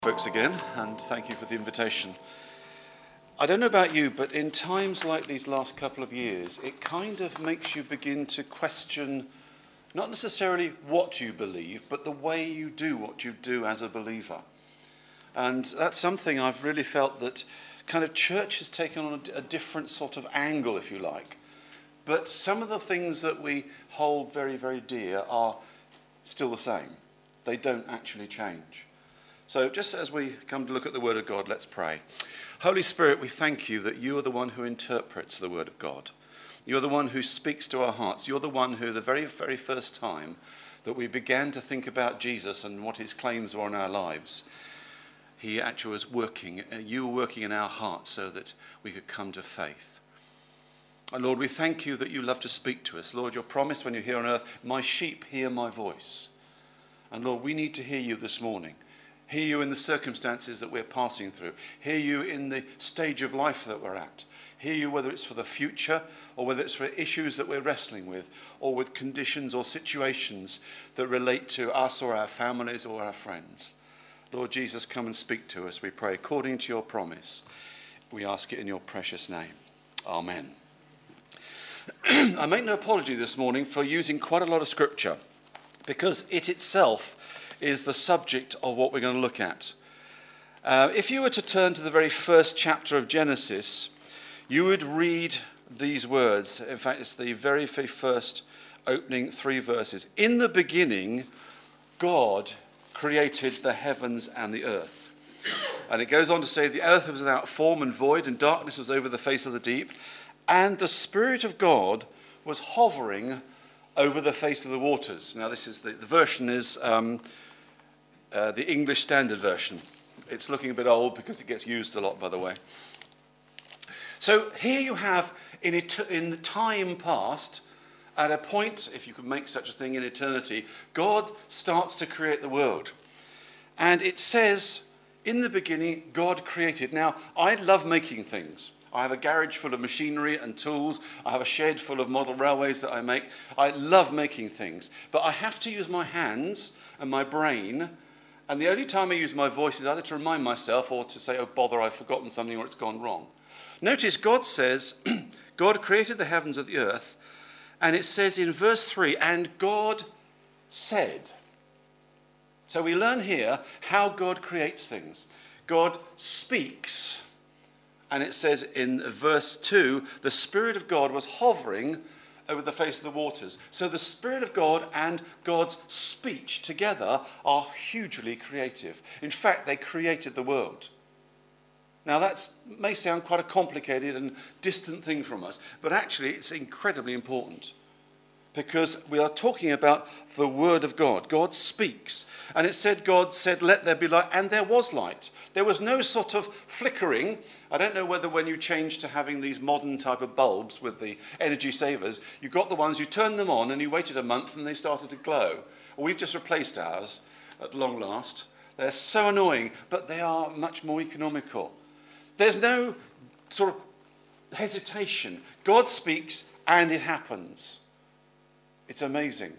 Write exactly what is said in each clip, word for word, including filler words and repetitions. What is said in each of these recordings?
Folks again, and thank you for the invitation. I don't know about you, but in times like these last couple of years, it kind of makes you begin to question not necessarily what you believe, but the way you do what you do as a believer. And that's something I've really felt that kind of church has taken on a, a different sort of angle, if you like. But some of the things that we hold very, very dear are still the same. They don't actually change. So just as we come to look at the Word of God, let's pray. Holy Spirit, we thank you that you are the one who interprets the Word of God. You're the one who speaks to our hearts. You're the one who, the very, very first time that we began to think about Jesus and what his claims were on our lives, he actually was working, you were working in our hearts so that we could come to faith. And Lord, we thank you that you love to speak to us. Lord, your promise when you're here on earth, my sheep hear my voice. And Lord, we need to hear you this morning. Hear you in the circumstances that we're passing through. Hear you in the stage of life that we're at. Hear you whether it's for the future or whether it's for issues that we're wrestling with or with conditions or situations that relate to us or our families or our friends. Lord Jesus, come and speak to us, we pray, according to your promise. We ask it in your precious name. Amen. I make no apology this morning for using quite a lot of scripture because it itself is the subject of what we're going to look at. Uh, if you were to turn to the very first chapter of Genesis, you would read these words. In fact, it's the very, very first opening three verses. In the beginning, God created the heavens and the earth. And it goes on to say, the earth was without form and void, and darkness was over the face of the deep. And the Spirit of God was hovering over the face of the waters. Now, this is the, the version is... Um, Uh, the English Standard Version. It's looking a bit old because it gets used a lot, by the way. So here you have, in, et- in the time past, at a point, if you could make such a thing in eternity, God starts to create the world. And it says, in the beginning, God created. Now, I love making things. I have a garage full of machinery and tools. I have a shed full of model railways that I make. I love making things. But I have to use my hands and my brain. And the only time I use my voice is either to remind myself or to say, oh, bother, I've forgotten something or it's gone wrong. Notice God says, God created the heavens and the earth. And it says in verse three, and God said. So we learn here how God creates things. God speaks. And it says in verse two, the Spirit of God was hovering over the face of the waters. So the Spirit of God and God's speech together are hugely creative. In fact, they created the world. Now that may sound quite a complicated and distant thing from us, but actually it's incredibly important. Because we are talking about the Word of God. God speaks. And it said, God said, let there be light. And there was light. There was no sort of flickering. I don't know whether when you change to having these modern type of bulbs with the energy savers, you got the ones, you turned them on and you waited a month and they started to glow. Well, we've just replaced ours at long last. They're so annoying, but they are much more economical. There's no sort of hesitation. God speaks and it happens. It's amazing.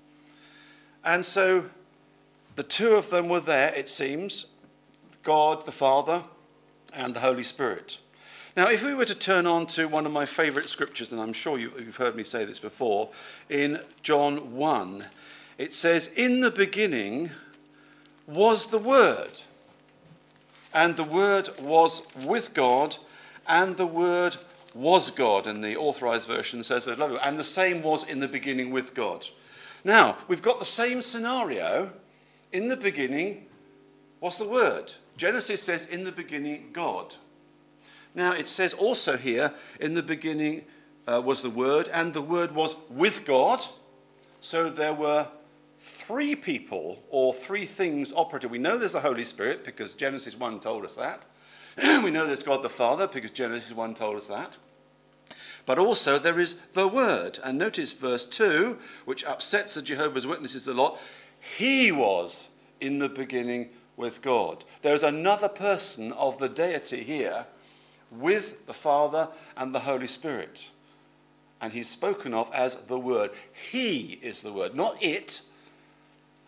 And so the two of them were there, it seems, God the Father and the Holy Spirit. Now, if we were to turn on to one of my favourite scriptures, and I'm sure you've heard me say this before, in John one, it says, in the beginning was the Word, and the Word was with God, and the Word was God, and the Authorized Version says, and the same was in the beginning with God. Now, we've got the same scenario. In the beginning was the Word. Genesis says, in the beginning, God. Now, it says also here, in the beginning uh, was the Word, and the Word was with God. So there were three people, or three things operative. We know there's the Holy Spirit, because Genesis one told us that. We know there's God the Father, because Genesis one told us that. But also there is the Word. And notice verse two, which upsets the Jehovah's Witnesses a lot. He was in the beginning with God. There's another person of the deity here with the Father and the Holy Spirit. And he's spoken of as the Word. He is the Word, not it.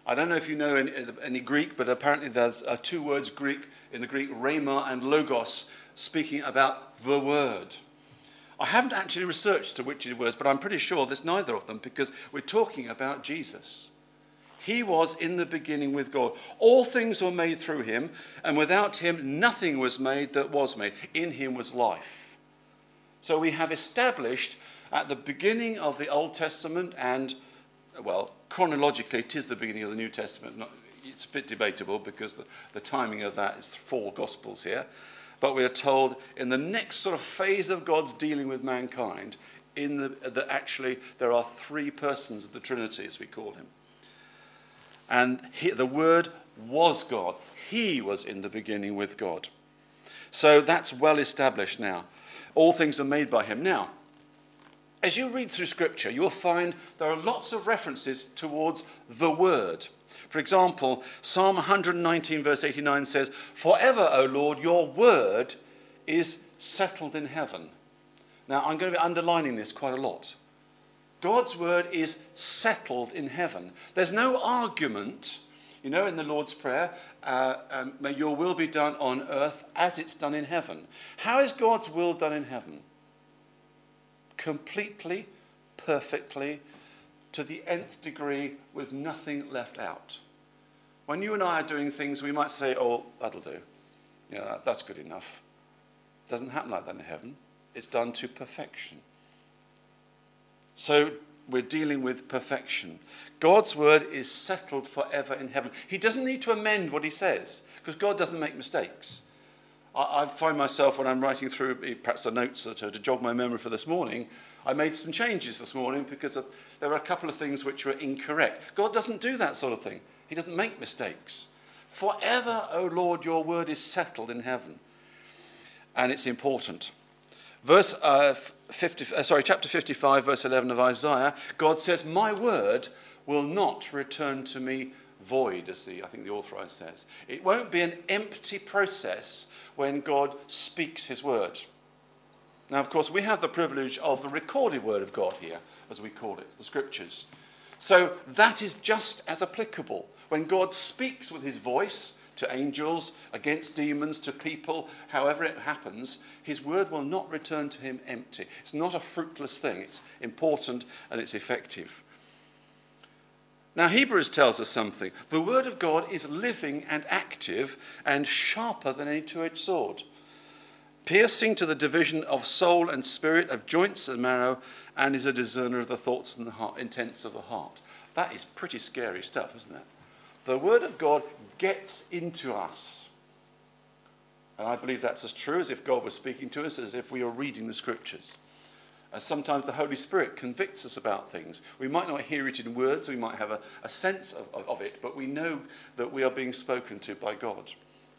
I don't know if you know any, any Greek, but apparently there's uh, two words Greek in the Greek, rhema and logos, speaking about the word. I haven't actually researched to which it was, but I'm pretty sure there's neither of them because we're talking about Jesus. He was in the beginning with God. All things were made through him, and without him nothing was made that was made. In him was life. So we have established at the beginning of the Old Testament, and, well, chronologically it is the beginning of the New Testament. Not, it's a bit debatable because the, the timing of that is four Gospels here. But we are told in the next sort of phase of God's dealing with mankind, in the, that actually there are three persons of the Trinity, as we call him. And he, the Word was God. He was in the beginning with God. So that's well established now. All things are made by him. Now, as you read through Scripture, you'll find there are lots of references towards the Word. For example, Psalm one nineteen verse eighty-nine says, "Forever, O Lord, your word is settled in heaven." Now, I'm going to be underlining this quite a lot. God's word is settled in heaven. There's no argument. You know, in the Lord's Prayer, uh, um, may your will be done on earth as it's done in heaven. How is God's will done in heaven? Completely, perfectly, to the nth degree, with nothing left out. When you and I are doing things, we might say, oh, that'll do. You know, that, that's good enough. It doesn't happen like that in heaven. It's done to perfection. So we're dealing with perfection. God's word is settled forever in heaven. He doesn't need to amend what he says, because God doesn't make mistakes. I, I find myself, when I'm writing through perhaps the notes to, to jog my memory for this morning, I made some changes this morning because of, there were a couple of things which were incorrect. God doesn't do that sort of thing. He doesn't make mistakes. Forever, O Lord, your word is settled in heaven. And it's important. Verse uh, fifty, uh, sorry, chapter fifty-five, verse eleven of Isaiah, God says, "My word will not return to me void," as the I think the authorized says. It won't be an empty process when God speaks his word. Now, of course, we have the privilege of the recorded word of God here, as we call it, the scriptures. So that is just as applicable. When God speaks with his voice to angels, against demons, to people, however it happens, his word will not return to him empty. It's not a fruitless thing. It's important and it's effective. Now, Hebrews tells us something. The word of God is living and active and sharper than any two-edged sword, piercing to the division of soul and spirit, of joints and marrow, and is a discerner of the thoughts and the heart, intents of the heart. That is pretty scary stuff, isn't it? The word of God gets into us. And I believe that's as true as if God was speaking to us, as if we are reading the scriptures. As sometimes the Holy Spirit convicts us about things. We might not hear it in words, we might have a, a sense of, of, of it, but we know that we are being spoken to by God.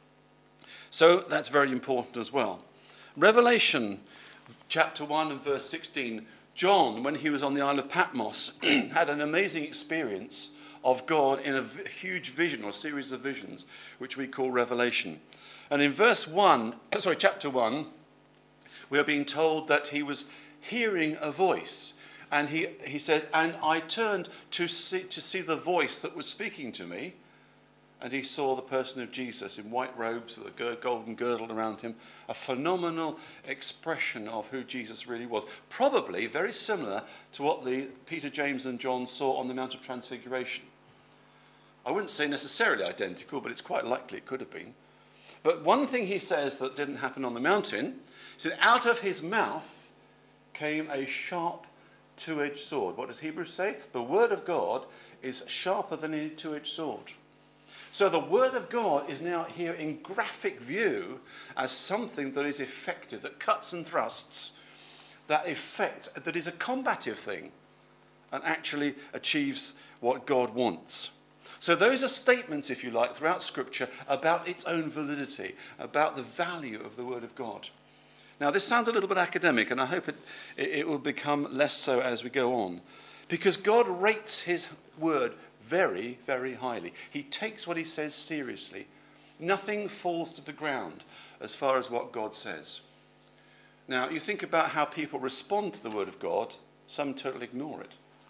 So that's very important as well. Revelation chapter one and verse sixteen. John, when he was on the Isle of Patmos, had an amazing experience of God in a v- huge vision, or series of visions, which we call Revelation. And in verse one, sorry, chapter one, we are being told that he was hearing a voice. And he, he says, "And I turned to see, to see the voice that was speaking to me. And he saw the person of Jesus in white robes with a golden girdle around him, a phenomenal expression of who Jesus really was. Probably very similar to what the Peter, James and John saw on the Mount of Transfiguration. I wouldn't say necessarily identical, but it's quite likely it could have been. But one thing he says that didn't happen on the mountain, he said, out of his mouth came a sharp two-edged sword. What does Hebrews say? The word of God is sharper than any two-edged sword. So the word of God is now here in graphic view as something that is effective, that cuts and thrusts, that effect, that is a combative thing and actually achieves what God wants. So those are statements, if you like, throughout Scripture about its own validity, about the value of the word of God. Now this sounds a little bit academic, and I hope it, it will become less so as we go on, because God rates his word very, very highly. He takes what he says seriously. Nothing falls to the ground as far as what God says. Now, you think about how people respond to the word of God. Some totally ignore it.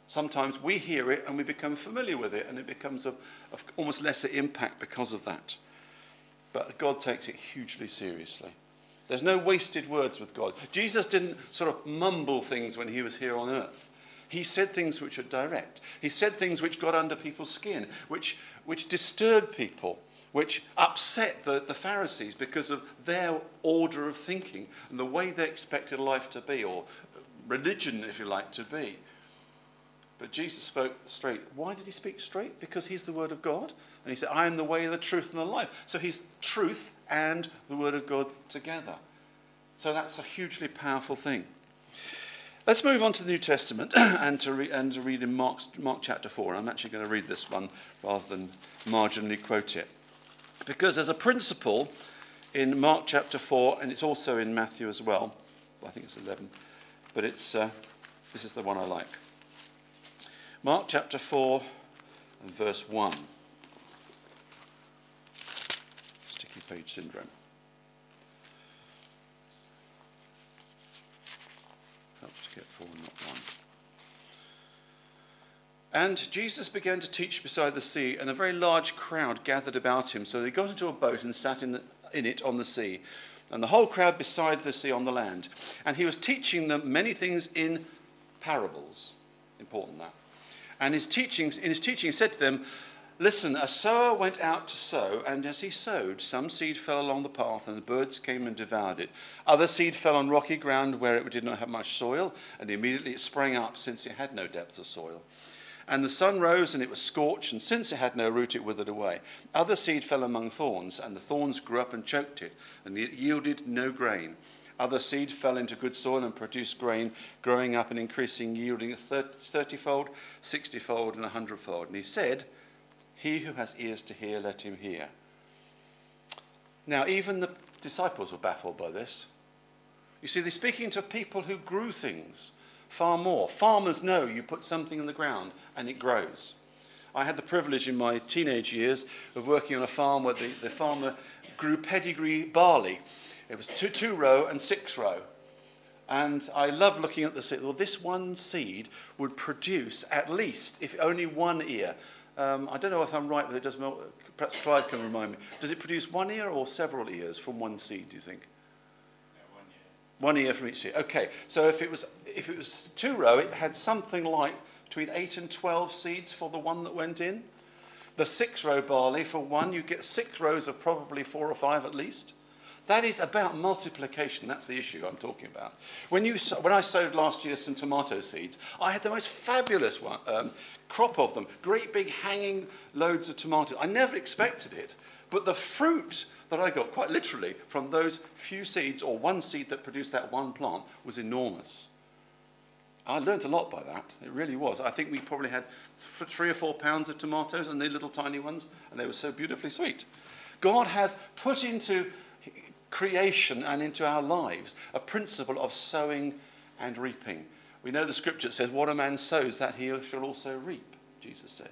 Sometimes we hear it and we become familiar with it, and it becomes of, of almost lesser impact because of that. But God takes it hugely seriously. There's no wasted words with God. Jesus didn't sort of mumble things when he was here on earth. He said things which are direct. He said things which got under people's skin, which, which disturbed people, which upset the, the Pharisees because of their order of thinking and the way they expected life to be, or religion, if you like, to be. But Jesus spoke straight. Why did he speak straight? Because he's the Word of God. And he said, I am the way, the truth, and the life. So he's truth and the Word of God together. So that's a hugely powerful thing. Let's move on to the New Testament and to, re- and to read in Mark, Mark chapter four. I'm actually going to read this one rather than marginally quote it. Because there's a principle in Mark chapter four, and it's also in Matthew as well. I think it's eleven. But it's uh, this is the one I like. Mark chapter four and verse one. Sticky page syndrome. Helps to get four and not one. And Jesus began to teach beside the sea, and a very large crowd gathered about him. So he got into a boat and sat in, the, in it on the sea, and the whole crowd beside the sea on the land. And he was teaching them many things in parables. Important that. And his teachings, in his teaching, he said to them, listen, a sower went out to sow, and as he sowed, some seed fell along the path, and the birds came and devoured it. Other seed fell on rocky ground where it did not have much soil, and immediately it sprang up, since it had no depth of soil. And the sun rose, and it was scorched, and since it had no root, it withered away. Other seed fell among thorns, and the thorns grew up and choked it, and it yielded no grain. Other seed fell into good soil and produced grain, growing up and increasing, yielding a thirty-fold, sixty-fold, and a hundredfold. And he said, he who has ears to hear, let him hear. Now, even the disciples were baffled by this. You see, they're speaking to people who grew things far more. Farmers know you put something in the ground and it grows. I had the privilege in my teenage years of working on a farm where the, the farmer grew pedigree barley. It was two, two row and six row. And I love looking at the seed. Well, this one seed would produce at least, if only one ear. Um, I don't know if I'm right, but it does. Perhaps Clive can remind me. Does it produce one ear or several ears from one seed, do you think? Yeah, one ear. One ear from each seed. Okay, so if it was if it was two row, it had something like between eight and twelve seeds for the one that went in. The six row barley, for one, you get six rows of probably four or five at least. That is about multiplication. That's the issue I'm talking about. When, you, when I sowed last year some tomato seeds, I had the most fabulous one, um, crop of them. Great big hanging loads of tomatoes. I never expected it. But the fruit that I got, quite literally, from those few seeds, or one seed that produced that one plant, was enormous. I learned a lot by that. It really was. I think we probably had th- three or four pounds of tomatoes, and the little tiny ones, and they were so beautifully sweet. God has put into creation and into our lives a principle of sowing and reaping. We know the scripture says, what a man sows, that he shall also reap, Jesus said.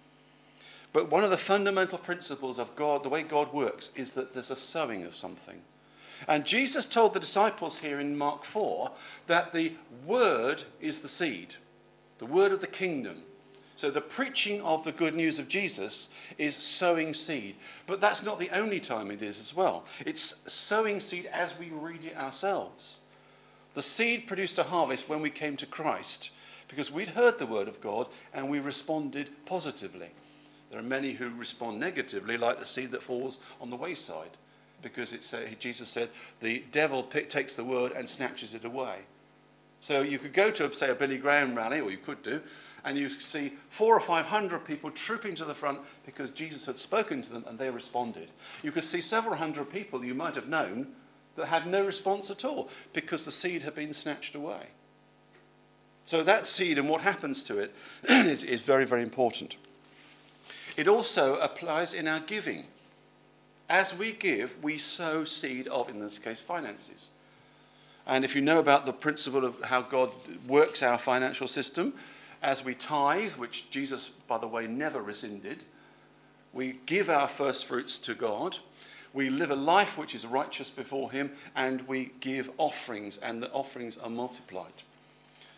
But one of the fundamental principles of God, the way God works, is that there's a sowing of something. And Jesus told the disciples here in Mark four that the word is the seed, the word of the kingdom. So the preaching of the good news of Jesus is sowing seed. But that's not the only time it is as well. It's sowing seed as we read it ourselves. The seed produced a harvest when we came to Christ, because we'd heard the word of God and we responded positively. There are many who respond negatively, like the seed that falls on the wayside, because it's, uh, Jesus said the devil pick, takes the word and snatches it away. So you could go to, say, a Billy Graham rally, or you could do, and you see four or five hundred people trooping to the front because Jesus had spoken to them and they responded. You could see several hundred people you might have known that had no response at all because the seed had been snatched away. So that seed and what happens to it is, is very, very important. It also applies in our giving. As we give, we sow seed of, in this case, finances. And if you know about the principle of how God works our financial system, as we tithe, which Jesus, by the way, never rescinded, we give our first fruits to God, we live a life which is righteous before him, and we give offerings, and the offerings are multiplied.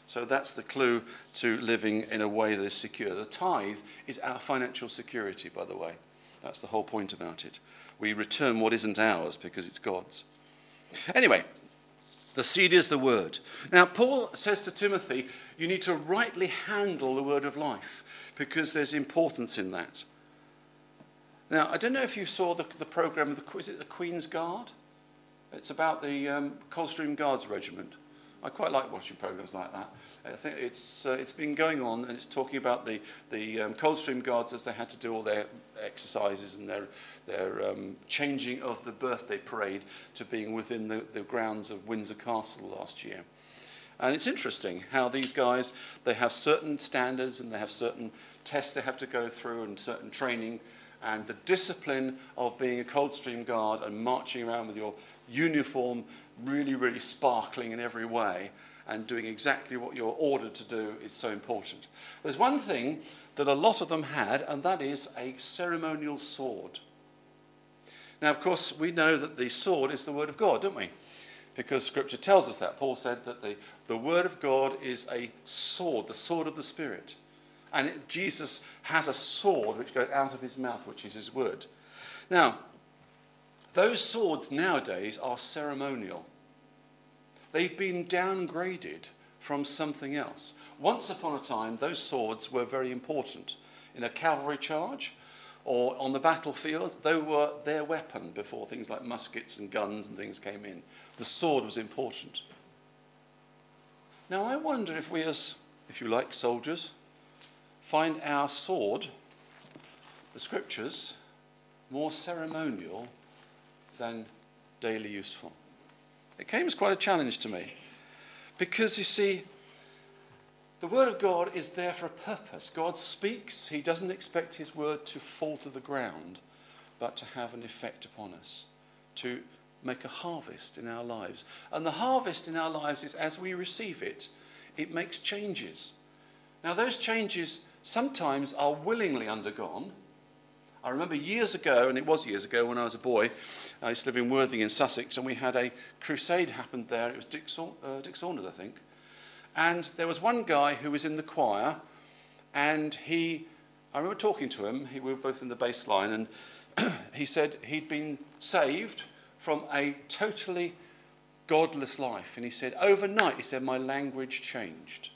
So that's the clue to living in a way that is secure. The tithe is our financial security, by the way. That's the whole point about it. We return what isn't ours because it's God's. Anyway, the seed is the word. Now, Paul says to Timothy, you need to rightly handle the word of life because there's importance in that. Now, I don't know if you saw the, the program, the, is it the Queen's Guard? It's about the um, Coldstream Guards Regiment. I quite like watching programs like that. I think it's uh, it's been going on, and it's talking about the the um, Coldstream Guards as they had to do all their exercises and their their um, changing of the birthday parade to being within the, the grounds of Windsor Castle last year. And it's interesting how these guys, they have certain standards and they have certain tests they have to go through and certain training, and the discipline of being a Coldstream Guard and marching around with your uniform really, really sparkling in every way and doing exactly what you're ordered to do is so important. There's one thing that a lot of them had, and that is a ceremonial sword. Now, of course, we know that the sword is the word of God, don't we? Because Scripture tells us that. Paul said that the, the word of God is a sword, the sword of the Spirit. And it, Jesus has a sword which goes out of his mouth, which is his word. Now, those swords nowadays are ceremonial. They've been downgraded from something else. Once upon a time, those swords were very important. In a cavalry charge or on the battlefield, they were their weapon before things like muskets and guns and things came in. The sword was important. Now, I wonder if we as, if you like, soldiers, find our sword, the Scriptures, more ceremonial than daily useful. It came as quite a challenge to me because, you see, the word of God is there for a purpose. God speaks. He doesn't expect his word to fall to the ground, but to have an effect upon us, to make a harvest in our lives. And the harvest in our lives is as we receive it, it makes changes. Now, those changes sometimes are willingly undergone. I remember years ago, and it was years ago when I was a boy, I used to live in Worthing in Sussex, and we had a crusade happened there. It was Dick, Sa- uh, Dick Saunders, I think. And there was one guy who was in the choir, and he, I remember talking to him, he, we were both in the bass line, and he said he'd been saved from a totally godless life. And he said, overnight, he said, my language changed.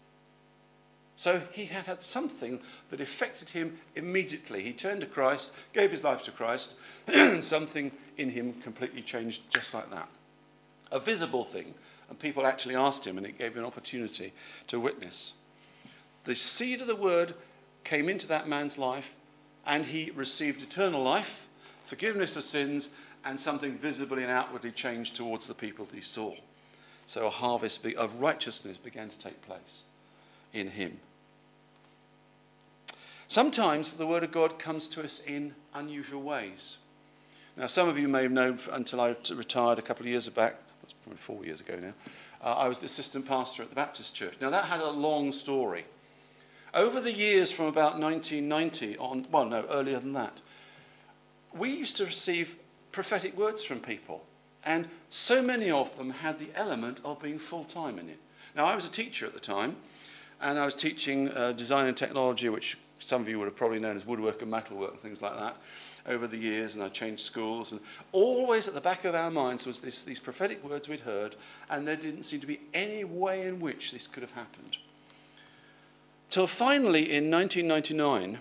So he had had something that affected him immediately. He turned to Christ, gave his life to Christ, and something in him completely changed just like that. A visible thing. And people actually asked him, and it gave him an opportunity to witness. The seed of the word came into that man's life, and he received eternal life, forgiveness of sins, and something visibly and outwardly changed towards the people that he saw. So a harvest of righteousness began to take place in him. Sometimes the word of God comes to us in unusual ways. Now, some of you may have known until I retired a couple of years back, that's probably four years ago now, uh, I was the assistant pastor at the Baptist Church. Now, that had a long story. Over the years from about nineteen ninety on, well, no, earlier than that, we used to receive prophetic words from people. And so many of them had the element of being full-time in it. Now, I was a teacher at the time, and I was teaching uh, design and technology, which some of you would have probably known as woodwork and metalwork and things like that over the years, and I changed schools. And always at the back of our minds was this, these prophetic words we'd heard, and there didn't seem to be any way in which this could have happened. Till finally, in nineteen ninety-nine,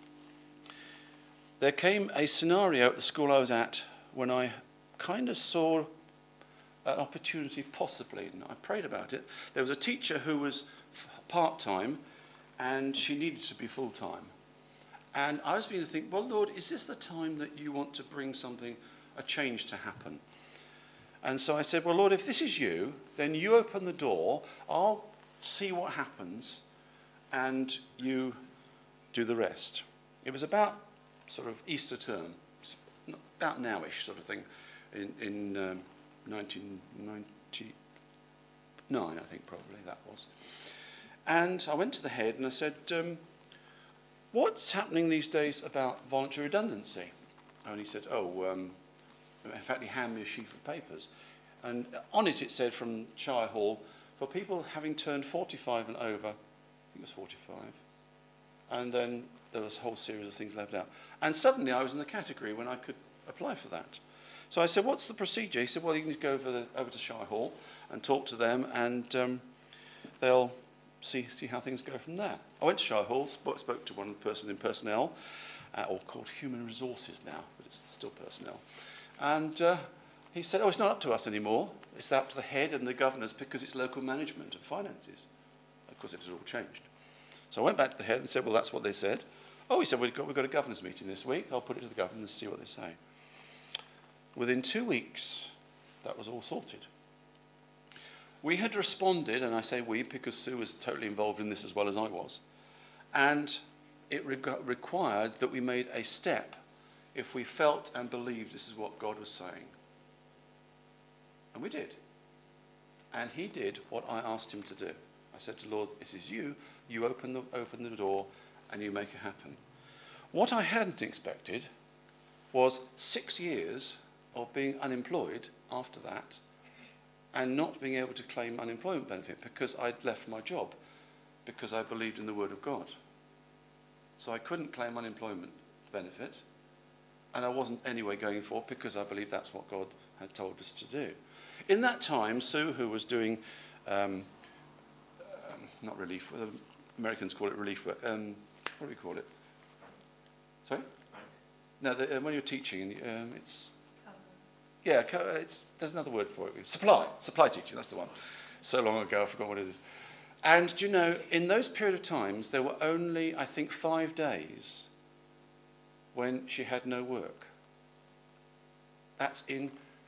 there came a scenario at the school I was at when I kind of saw an opportunity possibly, and I prayed about it. There was a teacher who was part-time, and she needed to be full-time. And I was beginning to think, well, Lord, is this the time that you want to bring something, a change to happen? And so I said, well, Lord, if this is you, then you open the door, I'll see what happens, and you do the rest. It was about sort of Easter term, about nowish sort of thing, in, in um, nineteen ninety-nine, I think probably that was. And I went to the head and I said, um, what's happening these days about voluntary redundancy? And he said, oh, um, in fact, he handed me a sheaf of papers. And on it, it said from Shire Hall, for people having turned forty-five and over. I think it was forty-five. And then there was a whole series of things left out. And suddenly I was in the category when I could apply for that. So I said, what's the procedure? He said, well, you need to go over, the, over to Shire Hall and talk to them, and um, they'll see, see how things go from there. I went to Shire Hall, spoke, spoke to one of the person in personnel, uh, or called Human Resources now, but it's still personnel. And uh, he said, oh, it's not up to us anymore. It's up to the head and the governors because it's local management and finances. Of course, it has all changed. So I went back to the head and said, well, that's what they said. Oh, he said, we've got, we've got a governors meeting this week. I'll put it to the governors and see what they say. Within two weeks, that was all sorted. We had responded, and I say we because Sue was totally involved in this as well as I was, and it re- required that we made a step if we felt and believed this is what God was saying. And we did. And he did what I asked him to do. I said to the Lord, this is you. You open the, open the door and you make it happen. What I hadn't expected was six years of being unemployed after that and not being able to claim unemployment benefit because I'd left my job because I believed in the Word of God. So I couldn't claim unemployment benefit, and I wasn't anyway going for it because I believed that's what God had told us to do. In that time, Sue, who was doing, um, um, not relief, well, Americans call it relief work, um, what do we call it? Sorry? No, the, uh, when you're teaching, um, it's... Yeah, it's, there's another word for it. Supply. Supply teaching, that's the one. So long ago, I forgot what it is. And, do you know, in those period of times, there were only, I think, five days when she had no work. That's in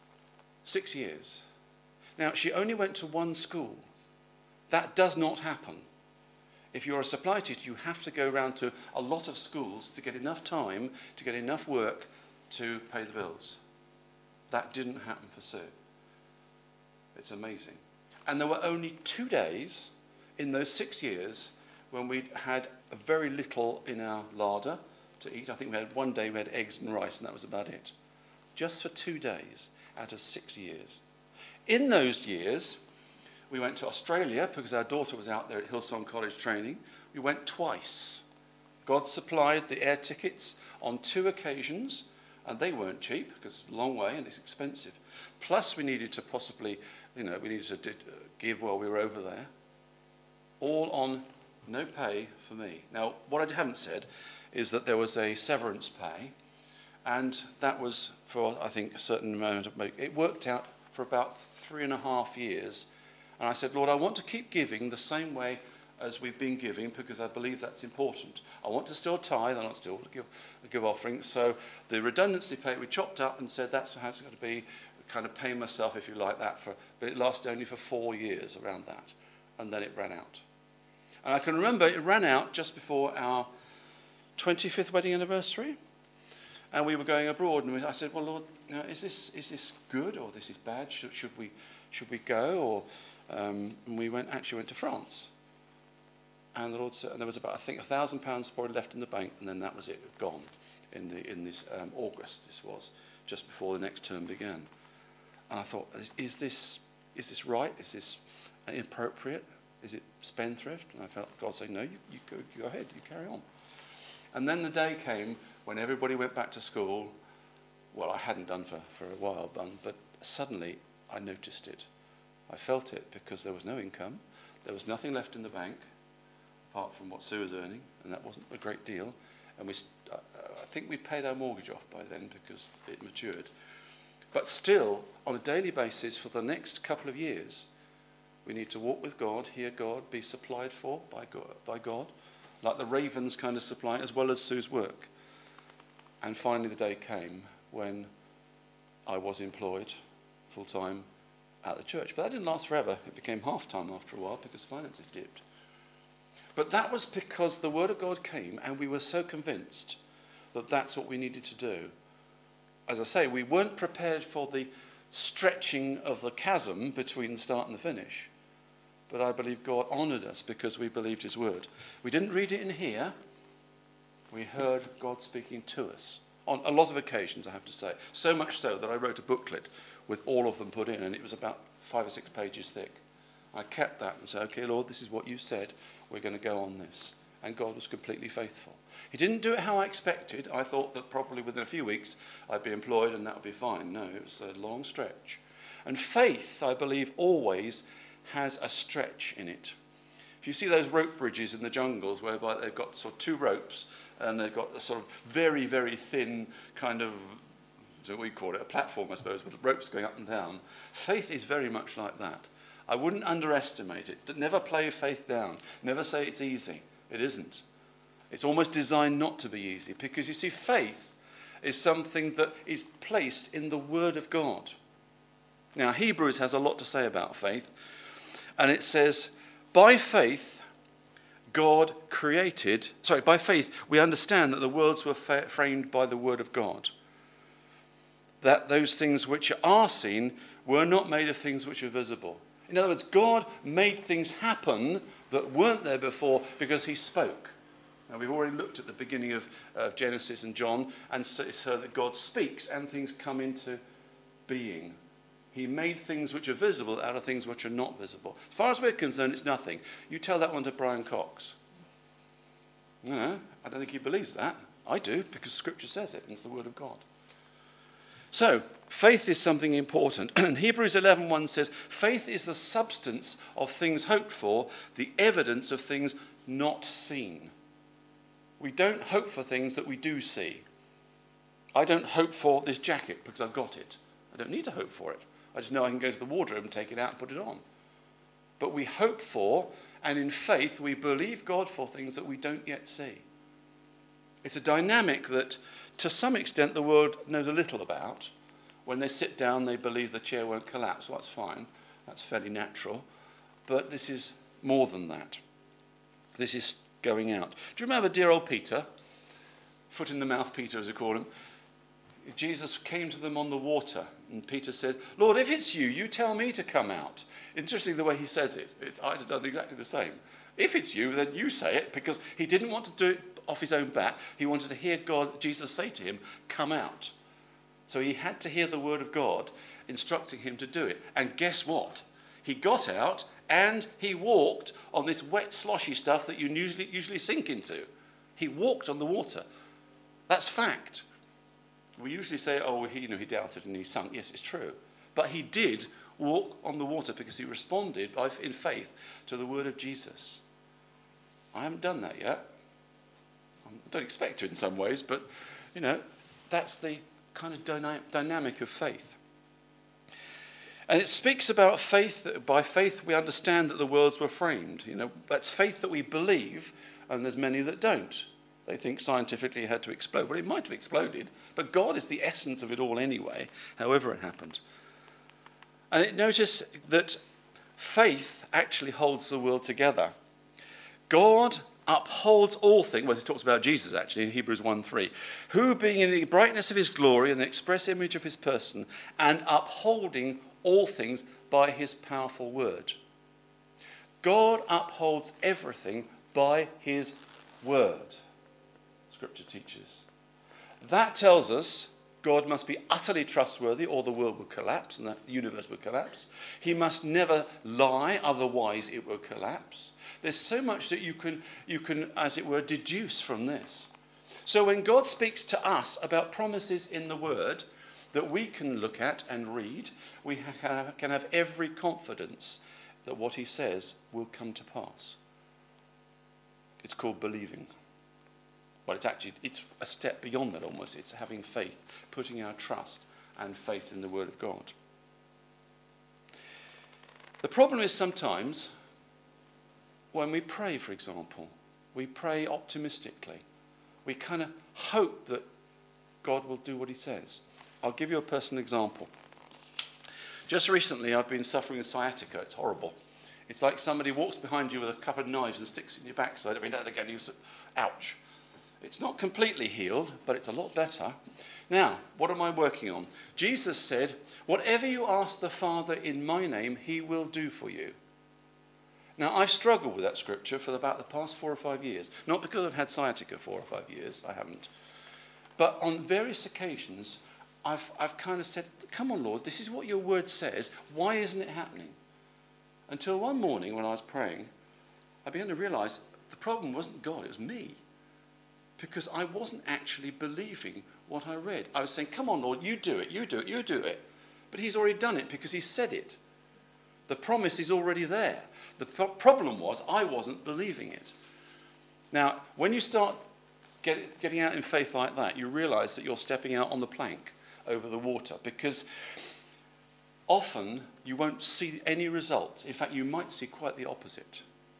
six years. Now, she only went to one school. That does not happen. If you're a supply teacher, you have to go around to a lot of schools to get enough time, to get enough work to pay the bills. That didn't happen for Sue. It's amazing. And there were only two days in those six years when we had very little in our larder to eat. I think we had one day we had eggs and rice, and that was about it. Just for two days out of six years. In those years, we went to Australia because our daughter was out there at Hillsong College training. We went twice. God supplied the air tickets on two occasions. And they weren't cheap because it's a long way and it's expensive. Plus we needed to possibly, you know, we needed to did, uh, give while we were over there. All on no pay for me. Now, what I haven't said is that there was a severance pay. And that was for, I think, a certain amount of money. It worked out for about three and a half years. And I said, Lord, I want to keep giving the same way as we've been giving because I believe that's important. I want to still tithe, I want still to give, give offering. So the redundancy pay we chopped up and said that's how it's got to be, kind of paying myself, if you like, that for, but it lasted only for four years around that. And then it ran out. And I can remember it ran out just before our twenty-fifth wedding anniversary. And we were going abroad, and we, I said, well, Lord, you know, is this is this good or this is bad? Should, should we should we go? Or um, and we went actually went to France. And the Lord said, and there was about, I think, a thousand pounds probably left in the bank, and then that was it, gone in the in this um, August. This was just before the next term began, and I thought, is this is this right? Is this inappropriate? Is it spendthrift? And I felt God saying, no, you, you go, you go ahead, you carry on. And then the day came when everybody went back to school. Well, I hadn't done for for a while, but suddenly I noticed it. I felt it because there was no income, there was nothing left in the bank. Apart from what Sue was earning, and that wasn't a great deal. And we, uh, I think we paid our mortgage off by then because it matured. But still, on a daily basis for the next couple of years, we need to walk with God, hear God, be supplied for by God, by God, like the ravens kind of supply, as well as Sue's work. And finally the day came when I was employed full-time at the church. But that didn't last forever. It became half-time after a while because finances dipped. But that was because the Word of God came and we were so convinced that that's what we needed to do. As I say, we weren't prepared for the stretching of the chasm between the start and the finish. But I believe God honoured us because we believed his word. We didn't read it in here. We heard God speaking to us on a lot of occasions, I have to say. So much so that I wrote a booklet with all of them put in, and it was about five or six pages thick. I kept that and said, okay, Lord, this is what you said. We're going to go on this. And God was completely faithful. He didn't do it how I expected. I thought that probably within a few weeks I'd be employed and that would be fine. No, it was a long stretch. And faith, I believe, always has a stretch in it. If you see those rope bridges in the jungles whereby they've got sort of two ropes and they've got a sort of very, very thin kind of, so we call it a platform, I suppose, with ropes going up and down. Faith is very much like that. I wouldn't underestimate it. Never play faith down. Never say it's easy. It isn't. It's almost designed not to be easy because, you see, faith is something that is placed in the Word of God. Now, Hebrews has a lot to say about faith, and it says, by faith, God created, sorry, by faith, we understand that the worlds were fa- framed by the Word of God. That those things which are seen were not made of things which are visible. In other words, God made things happen that weren't there before because he spoke. Now, we've already looked at the beginning of uh, Genesis and John, and so, so that God speaks and things come into being. He made things which are visible out of things which are not visible. As far as we're concerned, it's nothing. You tell that one to Brian Cox. No, I don't think he believes that. I do, because Scripture says it, and it's the Word of God. So, faith is something important. And Hebrews eleven one says, faith is the substance of things hoped for, the evidence of things not seen. We don't hope for things that we do see. I don't hope for this jacket because I've got it. I don't need to hope for it. I just know I can go to the wardrobe and take it out and put it on. But we hope for, and in faith, we believe God for things that we don't yet see. It's a dynamic that, to some extent, the world knows a little about. When they sit down, they believe the chair won't collapse. Well, that's fine. That's fairly natural. But this is more than that. This is going out. Do you remember dear old Peter? Foot in the mouth Peter, as we call him. Jesus came to them on the water, and Peter said, Lord, if it's you, you tell me to come out. Interesting the way he says it. it I'd have done exactly the same. If it's you, then you say it, because he didn't want to do it off his own bat. He wanted to hear God, Jesus say to him, come out. So he had to hear the word of God instructing him to do it. And guess what? He got out and he walked on this wet, sloshy stuff that you usually, usually sink into. He walked on the water. That's fact. We usually say, oh, he, you know, he doubted and he sunk. Yes, it's true. But he did walk on the water because he responded by, in faith to the word of Jesus. I haven't done that yet. I don't expect to in some ways, but, you know, that's the kind of dyna- dynamic of faith. And it speaks about faith, that by faith we understand that the worlds were framed. You know, that's faith that we believe, and there's many that don't. They think scientifically it had to explode. Well, it might have exploded, but God is the essence of it all anyway, however it happened. And it, notice that faith actually holds the world together. God upholds all things. Well, he talks about Jesus actually in Hebrews one three. Who being in the brightness of his glory and the express image of his person, and upholding all things by his powerful word. God upholds everything by his word. Scripture teaches. That tells us God must be utterly trustworthy or the world would collapse and the universe would collapse. He must never lie, otherwise it will collapse. There's so much that you can, you can, as it were, deduce from this. So when God speaks to us about promises in the word that we can look at and read, we ha- can have every confidence that what he says will come to pass. It's called believing. Well, it's actually, it's a step beyond that almost. It's having faith, putting our trust and faith in the word of God. The problem is sometimes when we pray, for example, we pray optimistically. We kind of hope that God will do what he says. I'll give you a personal example. Just recently, I've been suffering with sciatica. It's horrible. It's like somebody walks behind you with a couple of knives and sticks it in your backside. I mean, that again, you say, ouch. It's not completely healed, but it's a lot better. Now, what am I working on? Jesus said, whatever you ask the Father in my name, he will do for you. Now, I've struggled with that scripture for about the past four or five years. Not because I've had sciatica four or five years. I haven't. But on various occasions, I've, I've kind of said, come on, Lord, this is what your word says. Why isn't it happening? Until one morning when I was praying, I began to realize the problem wasn't God, it was me. Because I wasn't actually believing what I read. I was saying, come on, Lord, you do it, you do it, you do it. But he's already done it because he said it. The promise is already there. The pro- problem was I wasn't believing it. Now, when you start get, getting out in faith like that, you realize that you're stepping out on the plank over the water, because often you won't see any results. In fact, you might see quite the opposite.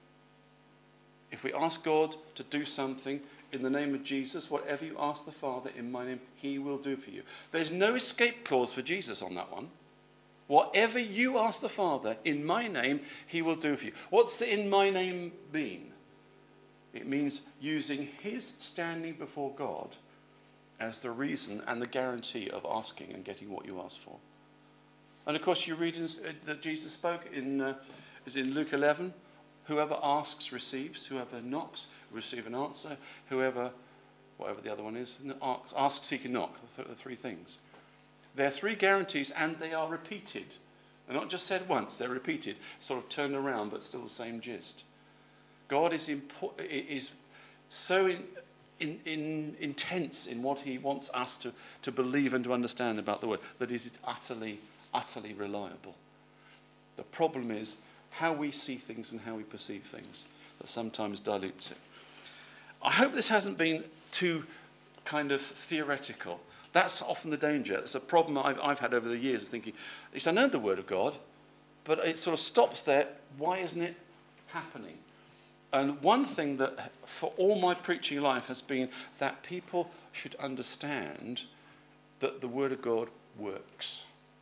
If we ask God to do something in the name of Jesus, whatever you ask the Father in my name, he will do for you. There's no escape clause for Jesus on that one. Whatever you ask the Father in my name, he will do for you. What's in my name mean? It means using his standing before God as the reason and the guarantee of asking and getting what you ask for. And of course, you read in, uh, that Jesus spoke in, uh, is in Luke eleven. Whoever asks receives. Whoever knocks receive an answer. Whoever, whatever the other one is, ask, ask seek, and knock. The, th- the three things. They're three guarantees, and they are repeated. They're not just said once; they're repeated, sort of turned around, but still the same gist. God is impo- is so in, in, in intense in what he wants us to, to believe and to understand about the word that it is utterly, utterly reliable. The problem is how we see things and how we perceive things that sometimes dilutes it. I hope this hasn't been too kind of theoretical. That's often the danger. It's a problem I've, I've had over the years of thinking, it's I know the word of God, but it sort of stops there. Why isn't it happening? And one thing that for all my preaching life has been that people should understand that the word of God works.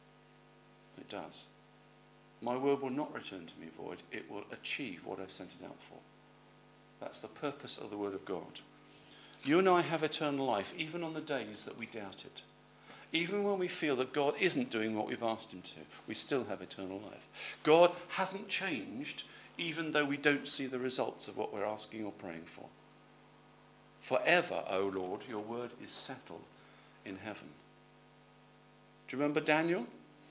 It does. My word will not return to me void. It will achieve what I've sent it out for. That's the purpose of the word of God. You and I have eternal life, even on the days that we doubt it. Even when we feel that God isn't doing what we've asked him to, we still have eternal life. God hasn't changed, even though we don't see the results of what we're asking or praying for. Forever, O Lord, your word is settled in heaven. Do you remember Daniel?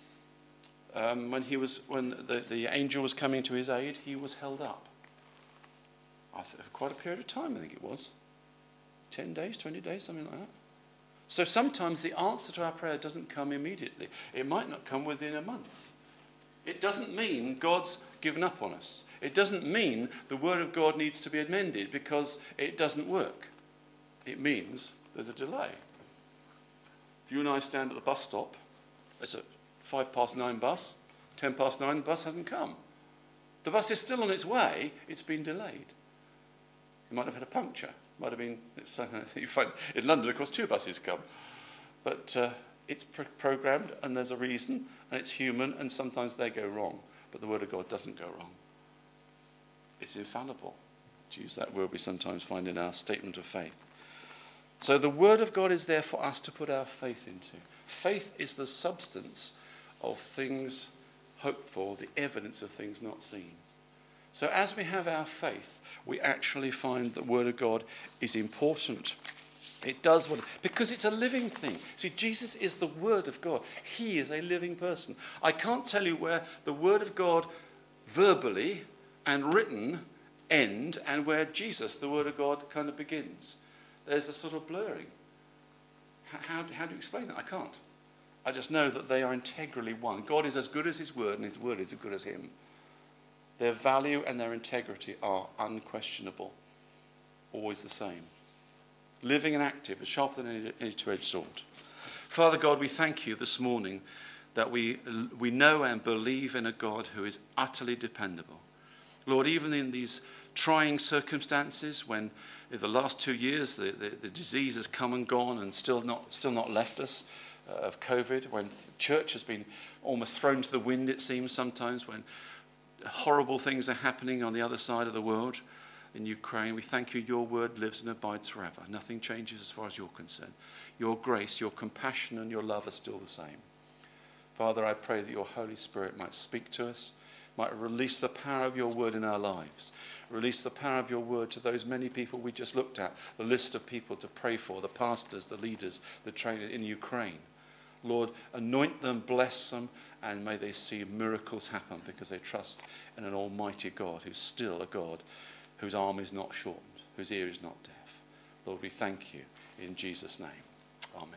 Um, when he was, when the, the angel was coming to his aid, he was held up. I th- for quite a period of time, I think it was. Ten days, twenty days, something like that. So sometimes the answer to our prayer doesn't come immediately. It might not come within a month. It doesn't mean God's given up on us. It doesn't mean the word of God needs to be amended because it doesn't work. It means there's a delay. If you and I stand at the bus stop, it's a five past nine bus, ten past nine, the bus hasn't come. The bus is still on its way, it's been delayed. It might have had a puncture. Might have been, you find in London, of course, two buses come. But uh, it's pro- programmed and there's a reason and it's human and sometimes they go wrong. But the word of God doesn't go wrong. It's infallible, to use that word we sometimes find in our statement of faith. So the word of God is there for us to put our faith into. Faith is the substance of things hoped for, the evidence of things not seen. So as we have our faith, we actually find the word of God is important. It does what, because it's a living thing. See, Jesus is the word of God. He is a living person. I can't tell you where the word of God verbally and written end and where Jesus, the word of God, kind of begins. There's a sort of blurring. How, how do you explain that? I can't. I just know that they are integrally one. God is as good as his word and his word is as good as him. Their value and their integrity are unquestionable, always the same. Living and active, as sharper than any, any two-edged sword. Father God, we thank you this morning that we, we know and believe in a God who is utterly dependable. Lord, even in these trying circumstances, when in the last two years the, the, the disease has come and gone and still not, still not left us, uh, of COVID, when the church has been almost thrown to the wind, it seems sometimes, when horrible things are happening on the other side of the world in Ukraine. We thank you, your word lives and abides forever. Nothing changes as far as you're concerned. Your grace, your compassion and your love are still the same. Father, I pray that your Holy Spirit might speak to us, might release the power of your word in our lives. Release the power of your word to those many people we just looked at, the list of people to pray for, the pastors, the leaders, the trainers in Ukraine. Lord, anoint them, bless them, and may they see miracles happen because they trust in an almighty God who's still a God whose arm is not shortened, whose ear is not deaf. Lord, we thank you in Jesus' name. Amen.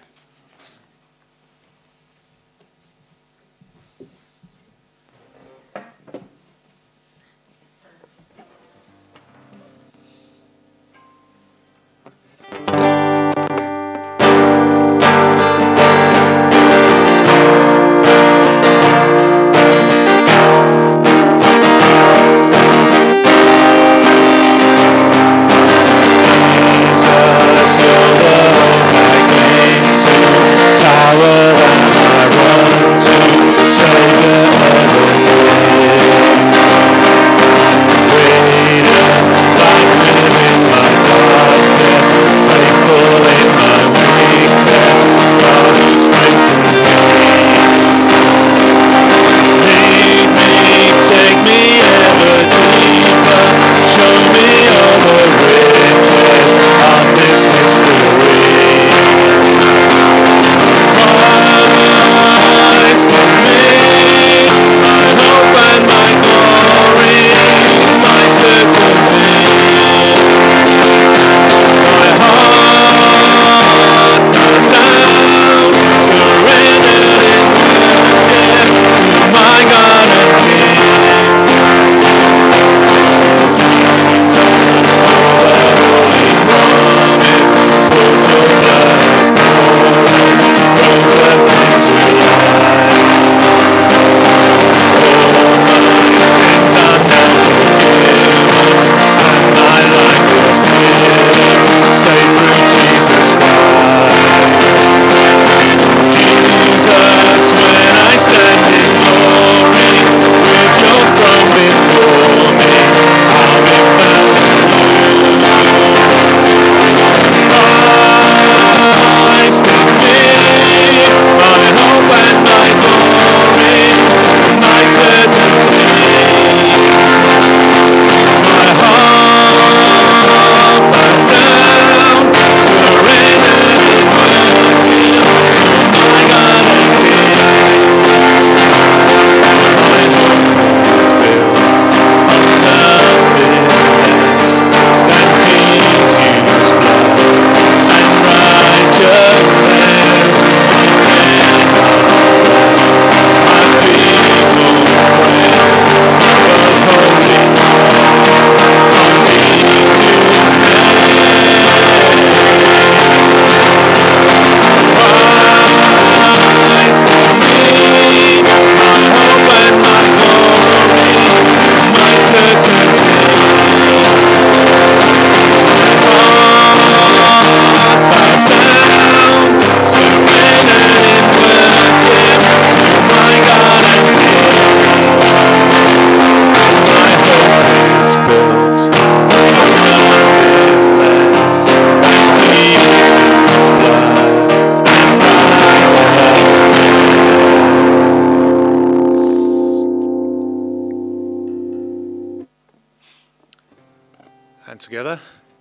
Together,